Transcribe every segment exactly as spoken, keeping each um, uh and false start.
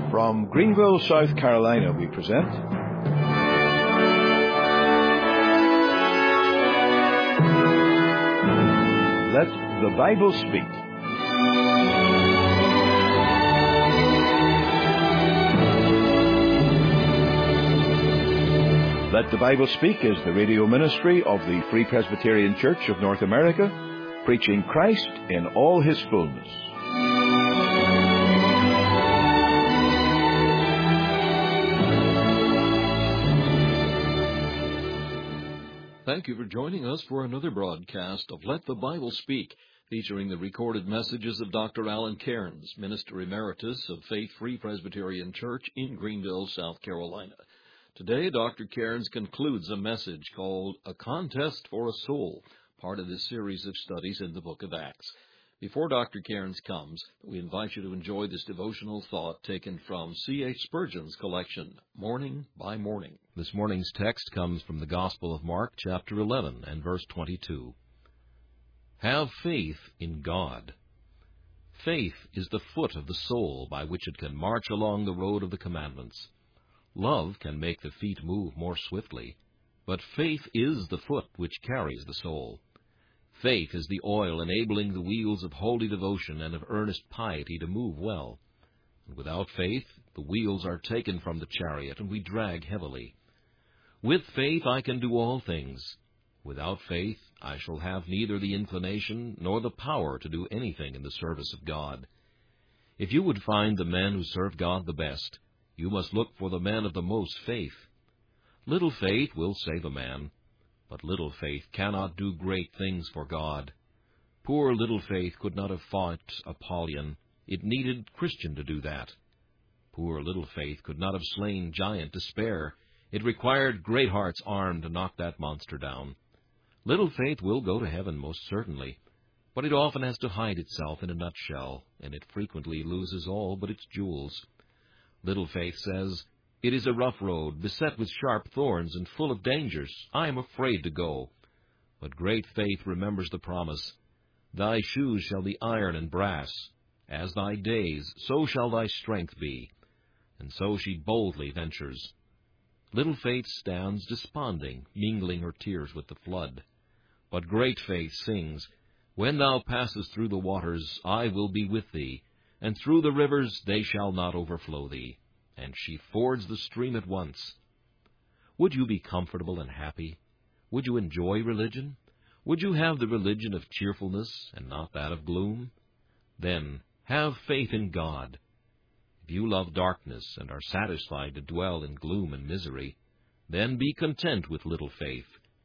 From Greenville, South Carolina, we present Let the Bible Speak. Let the Bible Speak is the radio ministry of the Free Presbyterian Church of North America, preaching Christ in all His fullness. Thank you for joining us for another broadcast of Let the Bible Speak, featuring the recorded messages of Doctor Alan Cairns, Minister Emeritus of Faith Free Presbyterian Church in Greenville, South Carolina. Today, Doctor Cairns concludes a message called A Contest for a Soul, part of this series of studies in the book of Acts. Before Doctor Cairns comes, we invite you to enjoy this devotional thought taken from C H Spurgeon's collection, Morning by Morning. This morning's text comes from the Gospel of Mark, chapter eleven, and verse twenty-two. Have faith in God. Faith is the foot of the soul by which it can march along the road of the commandments. Love can make the feet move more swiftly, but faith is the foot which carries the soul. Faith is the oil enabling the wheels of holy devotion and of earnest piety to move well. And without faith, the wheels are taken from the chariot, and we drag heavily. With faith I can do all things. Without faith I shall have neither the inclination nor the power to do anything in the service of God. If you would find the men who serve God the best, you must look for the men of the most faith. Little faith will save a man, but little faith cannot do great things for God. Poor little faith could not have fought Apollyon. It needed Christian to do that. Poor little faith could not have slain giant Despair. It required Greatheart's arm to knock that monster down. Little faith will go to heaven, most certainly, but it often has to hide itself in a nutshell, and it frequently loses all but its jewels. Little faith says, "It is a rough road, beset with sharp thorns and full of dangers. I am afraid to go." But great faith remembers the promise, "Thy shoes shall be iron and brass. As thy days, so shall thy strength be." And so she boldly ventures. Little faith stands desponding, mingling her tears with the flood. But great faith sings, "When thou passest through the waters, I will be with thee, and through the rivers they shall not overflow thee." And she fords the stream at once. Would you be comfortable and happy? Would you enjoy religion? Would you have the religion of cheerfulness and not that of gloom? Then have faith in God. If you love darkness and are satisfied to dwell in gloom and misery, then be content with little faith.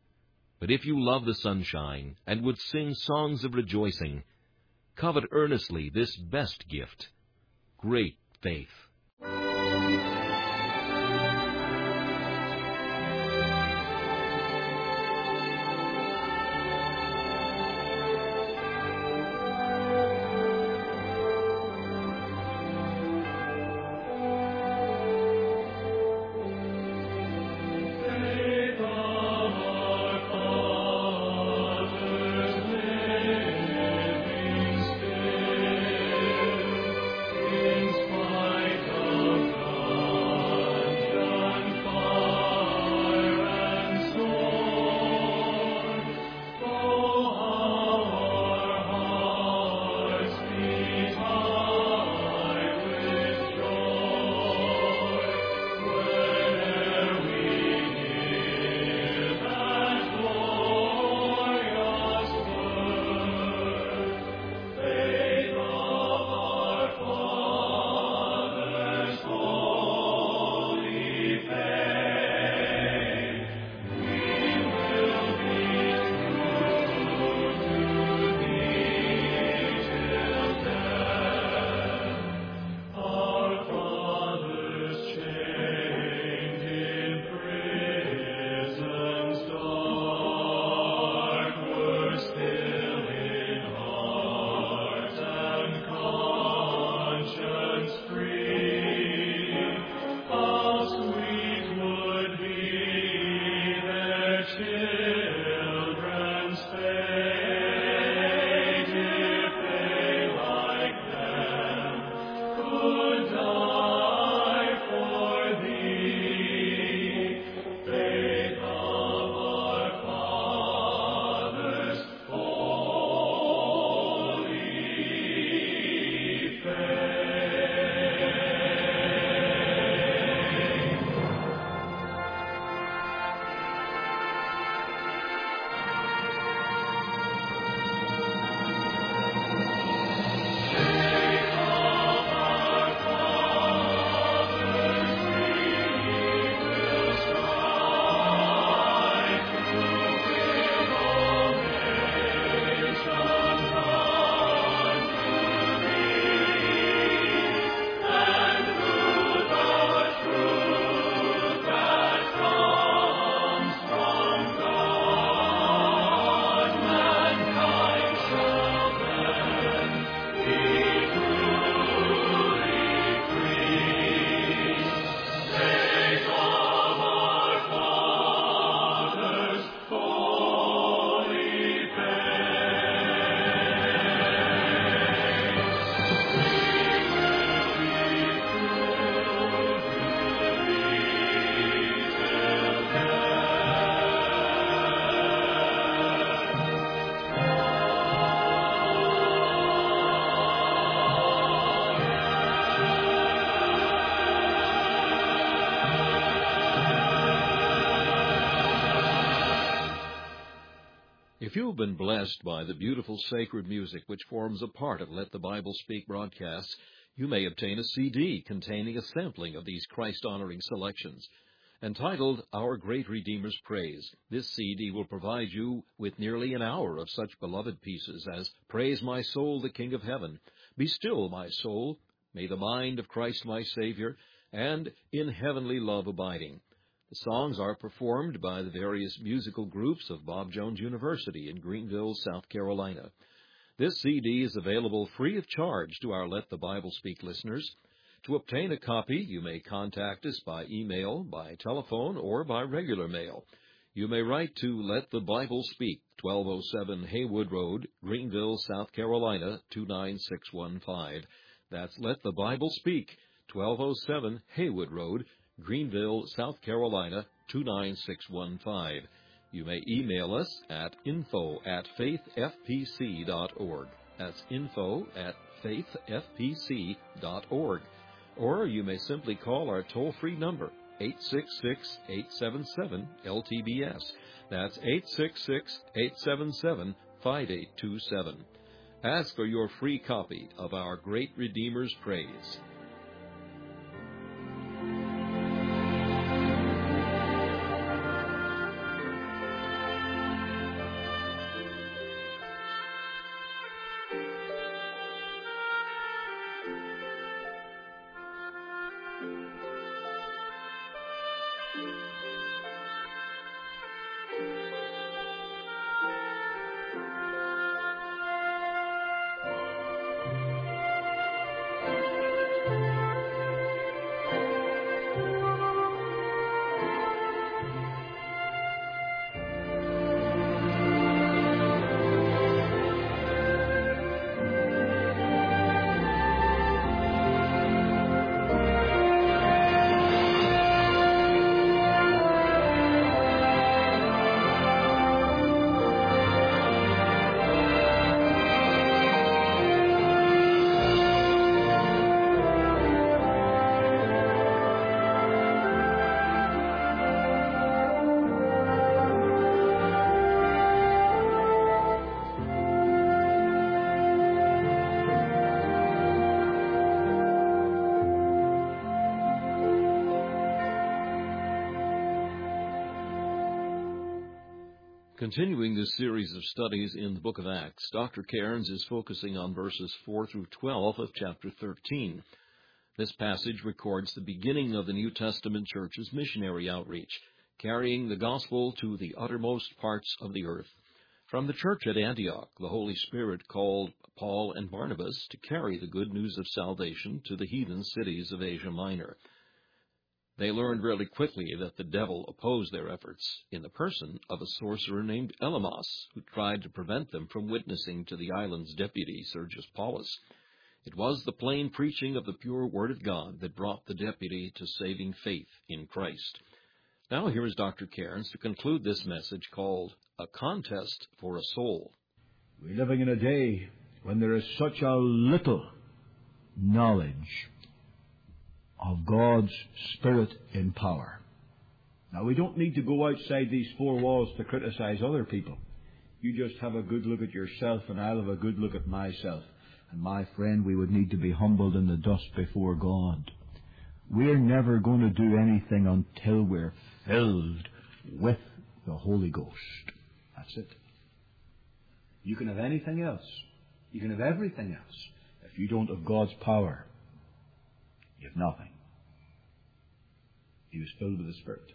But if you love the sunshine and would sing songs of rejoicing, covet earnestly this best gift, great faith. In spite of God. If you have been blessed by the beautiful sacred music which forms a part of Let the Bible Speak broadcasts, you may obtain a C D containing a sampling of these Christ-honoring selections. Entitled Our Great Redeemer's Praise, this C D will provide you with nearly an hour of such beloved pieces as Praise My Soul, the King of Heaven, Be Still, My Soul, May the Mind of Christ My Savior, and In Heavenly Love Abiding. The songs are performed by the various musical groups of Bob Jones University in Greenville, South Carolina. This C D is available free of charge to our Let the Bible Speak listeners. To obtain a copy, you may contact us by email, by telephone, or by regular mail. You may write to Let the Bible Speak, twelve oh seven Haywood Road, Greenville, South Carolina, two nine six one five. That's Let the Bible Speak, twelve oh seven Haywood Road, Greenville, South Carolina, two nine six one five. You may email us at info at faith f p c dot org. That's info at faith f p c dot org. Or you may simply call our toll-free number, eight six six, eight seven seven, L T B S. That's eight six six, eight seven seven, five eight two seven. Ask for your free copy of Our Great Redeemer's Praise. Continuing this series of studies in the book of Acts, Doctor Cairns is focusing on verses four through twelve of chapter thirteen. This passage records the beginning of the New Testament church's missionary outreach, carrying the gospel to the uttermost parts of the earth. From the church at Antioch, the Holy Spirit called Paul and Barnabas to carry the good news of salvation to the heathen cities of Asia Minor. They learned really quickly that the devil opposed their efforts in the person of a sorcerer named Elymas, who tried to prevent them from witnessing to the island's deputy, Sergius Paulus. It was the plain preaching of the pure Word of God that brought the deputy to saving faith in Christ. Now here is Doctor Cairns to conclude this message called A Contest for a Soul. We're living in a day when there is such a little knowledge of God's Spirit in power. Now, we don't need to go outside these four walls to criticize other people. You just have a good look at yourself, and I'll have a good look at myself. And my friend, we would need to be humbled in the dust before God. We're never going to do anything until we're filled with the Holy Ghost. That's it. You can have anything else. You can have everything else. If you don't have God's power, you have nothing. He was filled with the Spirit.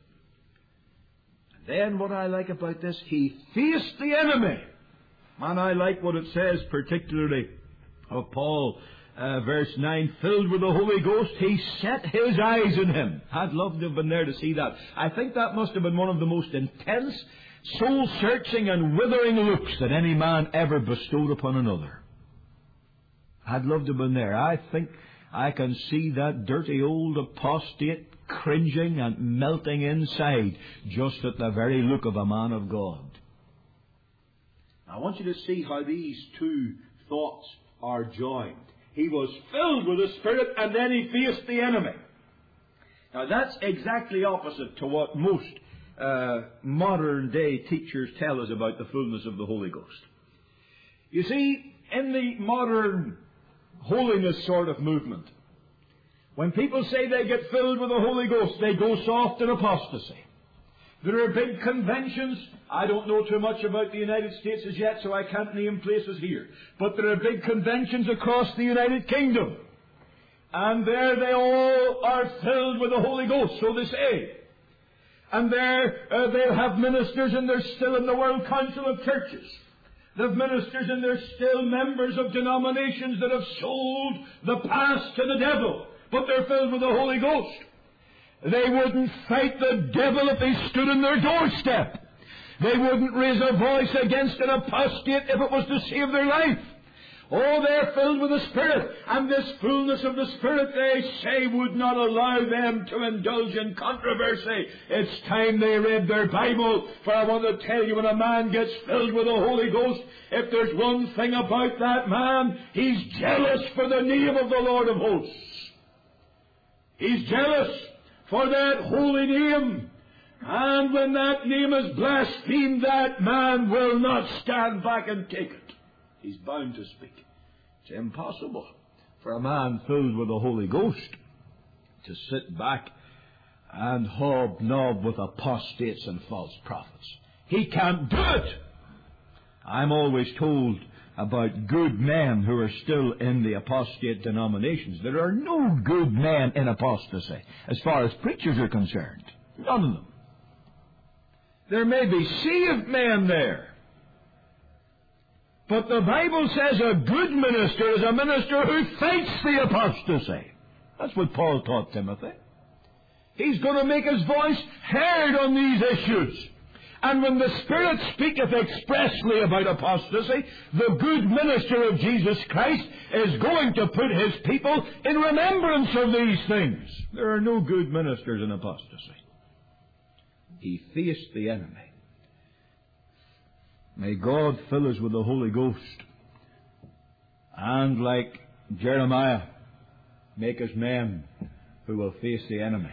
And then what I like about this, he faced the enemy. Man, I like what it says particularly of Paul, uh, verse nine, filled with the Holy Ghost, he set his eyes on him. I'd love to have been there to see that. I think that must have been one of the most intense, soul-searching and withering looks that any man ever bestowed upon another. I'd love to have been there. I think I can see that dirty old apostate cringing and melting inside just at the very look of a man of God. I want you to see how these two thoughts are joined. He was filled with the Spirit, and then he faced the enemy. Now that's exactly opposite to what most uh, modern-day teachers tell us about the fullness of the Holy Ghost. You see, in the modern holiness sort of movement, when people say they get filled with the Holy Ghost, they go soft in apostasy. There are big conventions. I don't know too much about the United States as yet, so I can't name places here. But there are big conventions across the United Kingdom. And there they all are filled with the Holy Ghost, so they say. And there uh, they'll have ministers, and they're still in the World Council of Churches. They have ministers, and they're still members of denominations that have sold the past to the devil. But they're filled with the Holy Ghost. They wouldn't fight the devil if they stood in their doorstep. They wouldn't raise a voice against an apostate if it was to save their life. Oh, they're filled with the Spirit. And this fullness of the Spirit, they say, would not allow them to indulge in controversy. It's time they read their Bible. For I want to tell you, when a man gets filled with the Holy Ghost, if there's one thing about that man, he's jealous for the name of the Lord of hosts. He's jealous for that holy name. And when that name is blasphemed, that man will not stand back and take it. He's bound to speak. It's impossible for a man filled with the Holy Ghost to sit back and hobnob with apostates and false prophets. He can't do it. I'm always told about good men who are still in the apostate denominations. There are no good men in apostasy as far as preachers are concerned. None of them. There may be saved men there. But the Bible says a good minister is a minister who fights the apostasy. That's what Paul taught Timothy. He's going to make his voice heard on these issues. And when the Spirit speaketh expressly about apostasy, the good minister of Jesus Christ is going to put his people in remembrance of these things. There are no good ministers in apostasy. He faced the enemy. May God fill us with the Holy Ghost. And like Jeremiah, make us men who will face the enemy.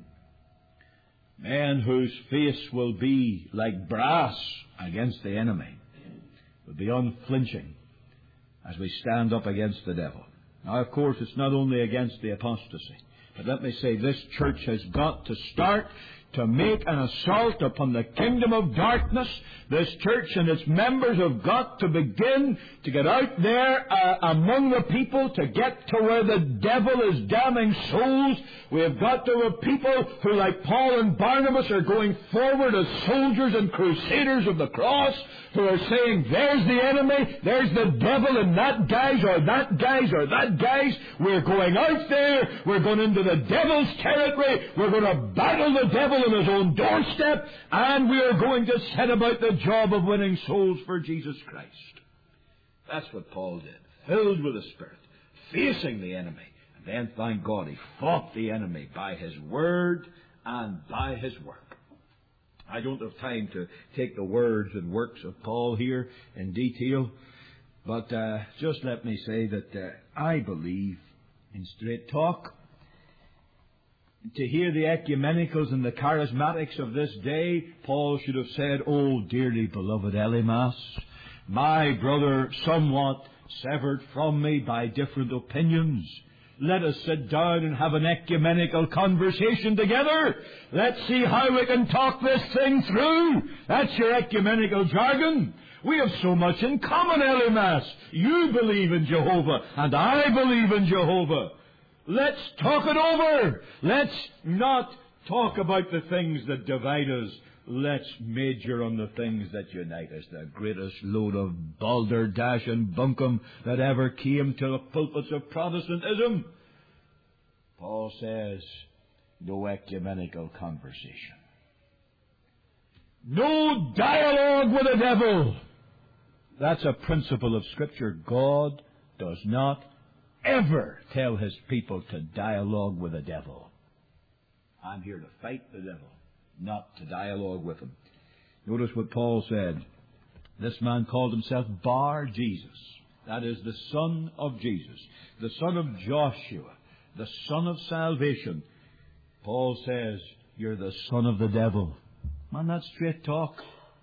Men whose face will be like brass against the enemy. Will be unflinching as we stand up against the devil. Now, of course, it's not only against the apostasy. But let me say, this church has got to start to make an assault upon the kingdom of darkness. This church and its members have got to begin to get out there uh, among the people, to get to where the devil is damning souls. We have got to have people who, like Paul and Barnabas, are going forward as soldiers and crusaders of the cross, who are saying, there's the enemy, there's the devil in that guise or that guise or that guise. We're going out there, we're going into the devil's territory, we're going to battle the devil on his own doorstep, and we are going to set about the job of winning souls for Jesus Christ. That's what Paul did, filled with the Spirit, facing the enemy. And then, thank God, he fought the enemy by his word and by his work. I don't have time to take the words and works of Paul here in detail, but uh, just let me say that uh, I believe, in straight talk, to hear the ecumenicals and the charismatics of this day, Paul should have said, "Oh, dearly beloved Elymas, my brother somewhat severed from me by different opinions. Let us sit down and have an ecumenical conversation together. Let's see how we can talk this thing through." That's your ecumenical jargon. We have so much in common, Elymas. You believe in Jehovah, and I believe in Jehovah. Let's talk it over. Let's not talk about the things that divide us. Let's major on the things that unite us. The greatest load of balderdash and bunkum that ever came to the pulpits of Protestantism. Paul says, no ecumenical conversation. No dialogue with the devil. That's a principle of Scripture. God does not ever tell his people to dialogue with the devil. I'm here to fight the devil, not to dialogue with him. Notice what Paul said. This man called himself Bar Jesus. That is the son of Jesus, the son of Joshua, the son of salvation. Paul says, you're the son of the devil. Man, that's straight talk.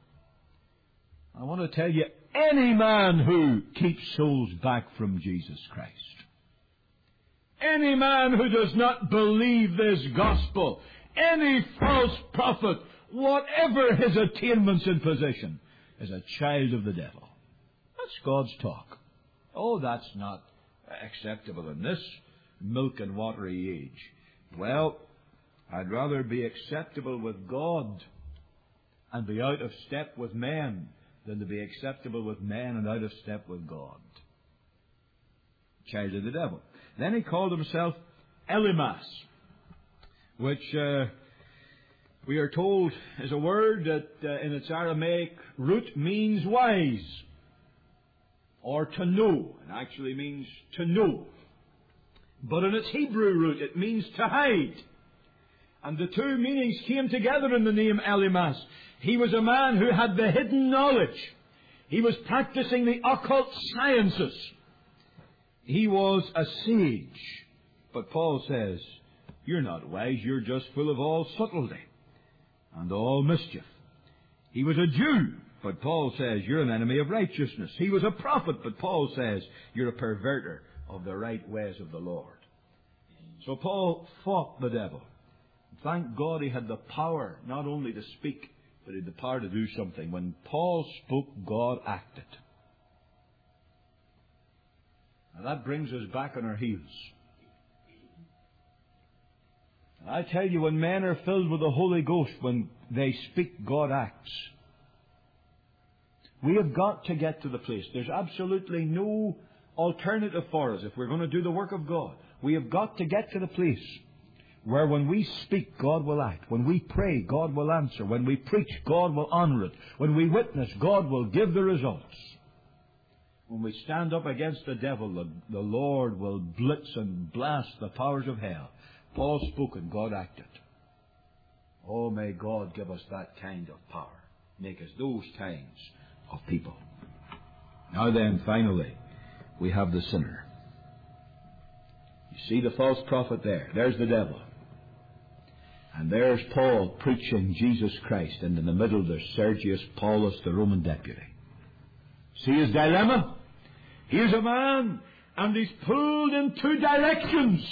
I want to tell you, any man who keeps souls back from Jesus Christ, any man who does not believe this gospel, any false prophet, whatever his attainments and position, is a child of the devil. That's God's talk. Oh, that's not acceptable in this milk and watery age. Well, I'd rather be acceptable with God and be out of step with men than to be acceptable with men and out of step with God. Child of the devil. Then he called himself Elymas, which uh, we are told is a word that uh, in its Aramaic root means wise, or to know. It actually means to know. But in its Hebrew root it means to hide. And the two meanings came together in the name Elymas. He was a man who had the hidden knowledge. He was practicing the occult sciences. He was a sage. But Paul says, you're not wise, you're just full of all subtlety and all mischief. He was a Jew, but Paul says, you're an enemy of righteousness. He was a prophet, but Paul says, you're a perverter of the right ways of the Lord. So Paul fought the devil. Thank God he had the power not only to speak, but he had the power to do something. When Paul spoke, God acted. Now that brings us back on our heels. I tell you, when men are filled with the Holy Ghost, when they speak, God acts. We have got to get to the place. There's absolutely no alternative for us if we're going to do the work of God. We have got to get to the place where when we speak, God will act. When we pray, God will answer. When we preach, God will honor it. When we witness, God will give the results. When we stand up against the devil, the, the Lord will blitz and blast the powers of hell. Paul spoke and God acted. Oh, may God give us that kind of power. Make us those kinds of people. Now then, finally, we have the sinner. You see the false prophet there. There's the devil. And there's Paul preaching Jesus Christ. And in the middle there's Sergius Paulus, the Roman deputy. See his dilemma? Here's a man, and he's pulled in two directions.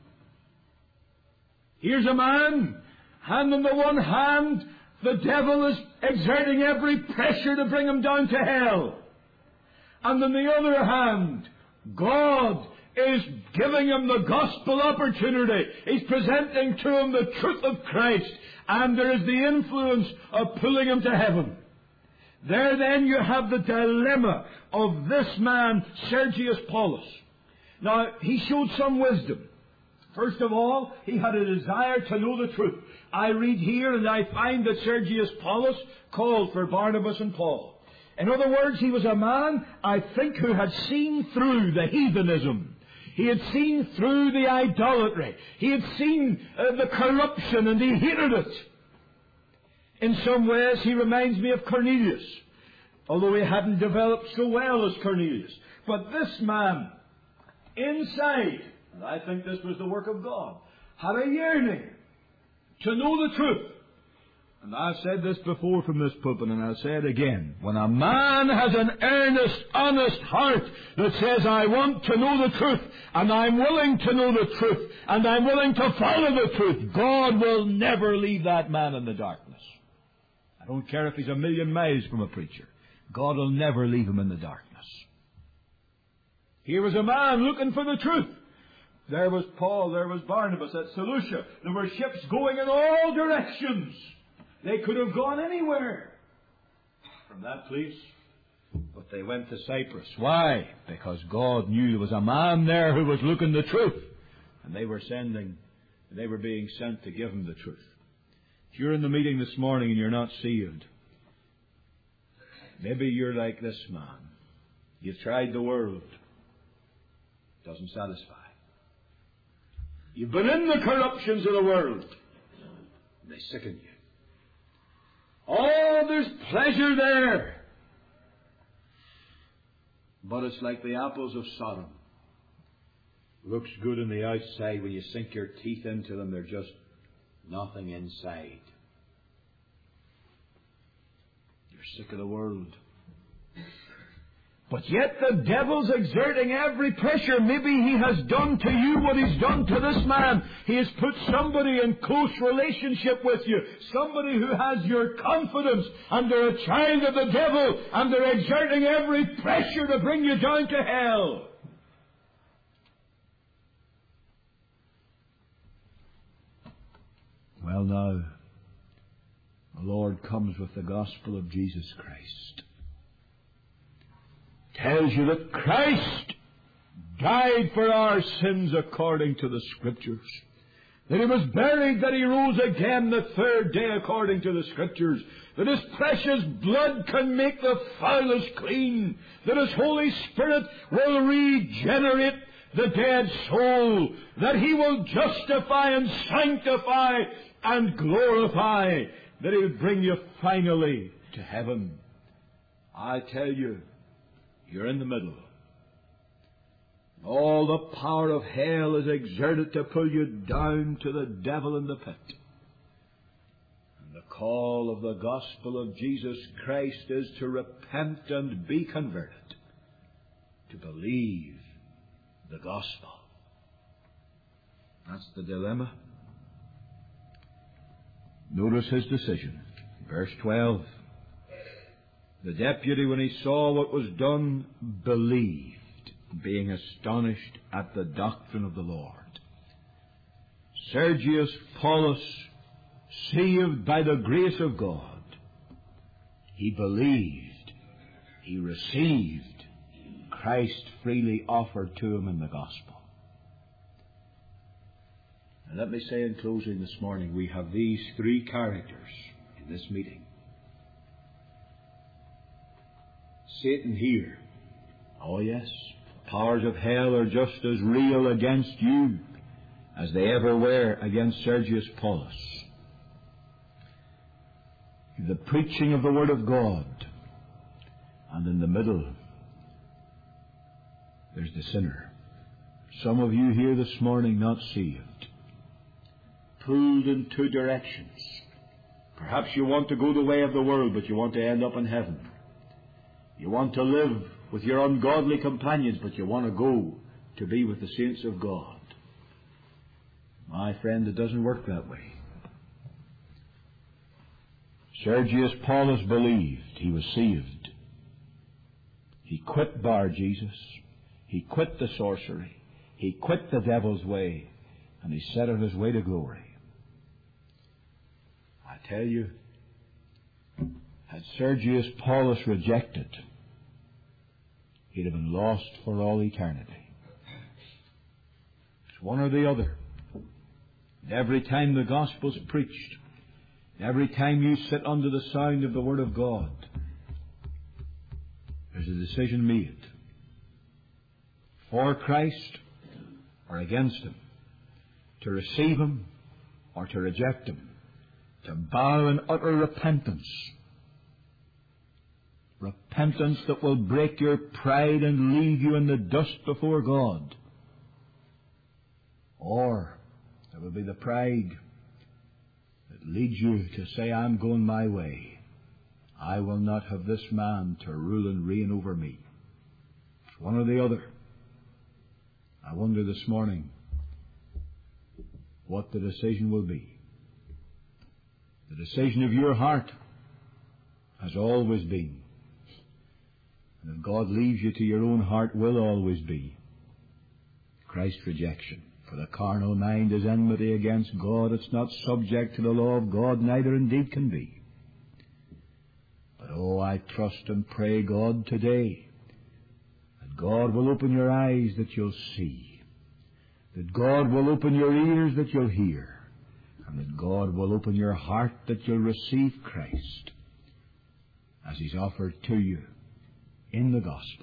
Here's a man, and on the one hand, the devil is exerting every pressure to bring him down to hell. And on the other hand, God is giving him the gospel opportunity. He's presenting to him the truth of Christ. And there is the influence of pulling him to heaven. There then you have the dilemma of this man, Sergius Paulus. Now, he showed some wisdom. First of all, he had a desire to know the truth. I read here and I find that Sergius Paulus called for Barnabas and Paul. In other words, he was a man, I think, who had seen through the heathenism. He had seen through the idolatry. He had seen uh, the corruption, and he hated it. In some ways, he reminds me of Cornelius, although he hadn't developed so well as Cornelius. But this man, inside, and I think this was the work of God, had a yearning to know the truth. And I've said this before from this pulpit, and I'll say it again. When a man has an earnest, honest heart that says, I want to know the truth, and I'm willing to know the truth, and I'm willing to follow the truth, God will never leave that man in the darkness. I don't care if he's a million miles from a preacher. God will never leave him in the darkness. Here was a man looking for the truth. There was Paul, there was Barnabas at Seleucia. There were ships going in all directions. They could have gone anywhere from that place, but they went to Cyprus. Why? Because God knew there was a man there who was looking the truth, and they were sending, they were being sent to give him the truth. If you're in the meeting this morning and you're not saved, maybe you're like this man. You've tried the world. It doesn't satisfy. You've been in the corruptions of the world. And they sicken you. Oh, there's pleasure there. But it's like the apples of Sodom. Looks good on the outside. When you sink your teeth into them, they're just nothing inside. You're sick of the world. But yet the devil's exerting every pressure. Maybe he has done to you what he's done to this man. He has put somebody in close relationship with you. Somebody who has your confidence. And they're a child of the devil. And they're exerting every pressure to bring you down to hell. Well now, the Lord comes with the gospel of Jesus Christ. Tells you that Christ died for our sins according to the Scriptures. That He was buried, that He rose again the third day according to the Scriptures. That His precious blood can make the foulest clean. That His Holy Spirit will regenerate the dead soul. That He will justify and sanctify and glorify. That He will bring you finally to heaven. I tell you, you're in the middle. All the power of hell is exerted to pull you down to the devil in the pit. And the call of the gospel of Jesus Christ is to repent and be converted, to believe the gospel. That's the dilemma. Notice his decision. Verse twelve. The deputy, when he saw what was done, believed, being astonished at the doctrine of the Lord. Sergius Paulus, saved by the grace of God, he believed, he received Christ freely offered to him in the gospel. And let me say in closing this morning, we have these three characters in this meeting. Satan here. Oh yes, the powers of hell are just as real against you as they ever were against Sergius Paulus. The preaching of the Word of God. And in the middle, there's the sinner. Some of you here this morning not saved. Pulled in two directions. Perhaps you want to go the way of the world, but you want to end up in heaven. You want to live with your ungodly companions, but you want to go to be with the saints of God. My friend, it doesn't work that way. Sergius Paulus believed. He was saved. He quit Bar Jesus. He quit the sorcery. He quit the devil's way. And he set on his way to glory. I tell you, had Sergius Paulus rejected, he'd have been lost for all eternity. It's one or the other. And every time the gospel's preached, every time you sit under the sound of the Word of God, there's a decision made. For Christ or against Him. To receive Him or to reject Him. To bow in utter repentance. Repentance that will break your pride and leave you in the dust before God. Or it will be the pride that leads you to say, I'm going my way. I will not have this man to rule and reign over me. It's one or the other. I wonder this morning what the decision will be. The decision of your heart has always been, and if God leaves you to your own heart, will always be Christ's rejection. For the carnal mind is enmity against God. It's not subject to the law of God, neither indeed can be. But oh, I trust and pray God today that God will open your eyes that you'll see, that God will open your ears that you'll hear, and that God will open your heart that you'll receive Christ as He's offered to you in the gospel.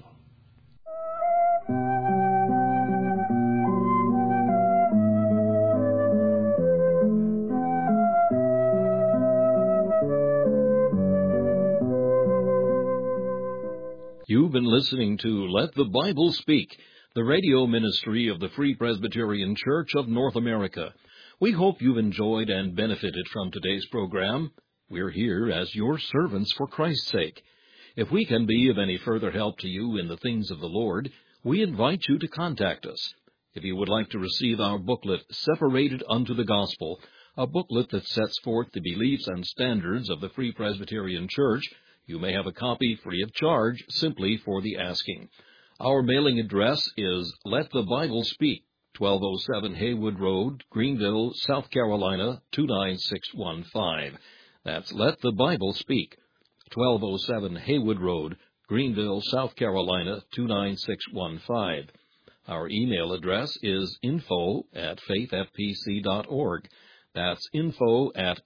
You've been listening to Let the Bible Speak, the radio ministry of the Free Presbyterian Church of North America. We hope you've enjoyed and benefited from today's program. We're here as your servants for Christ's sake. If we can be of any further help to you in the things of the Lord, we invite you to contact us. If you would like to receive our booklet, Separated Unto the Gospel, a booklet that sets forth the beliefs and standards of the Free Presbyterian Church, you may have a copy free of charge simply for the asking. Our mailing address is Let the Bible Speak, twelve oh seven Haywood Road, Greenville, South Carolina, two nine six one five. That's Let the Bible Speak, twelve oh seven Haywood Road, Greenville, South Carolina, two nine six one five. Our email address is info at faith f p c dot org. That's info at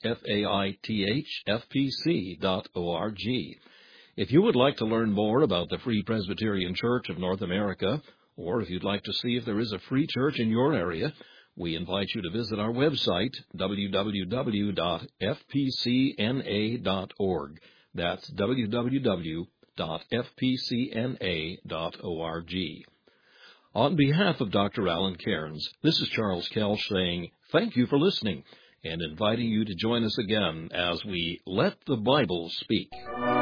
faithfpc dot org. If you would like to learn more about the Free Presbyterian Church of North America, or if you'd like to see if there is a free church in your area, we invite you to visit our website, w w w dot f p c n a dot org. That's w w w dot f p c n a dot org. On behalf of Doctor Alan Cairns, this is Charles Kelch saying thank you for listening and inviting you to join us again as we Let the Bible Speak.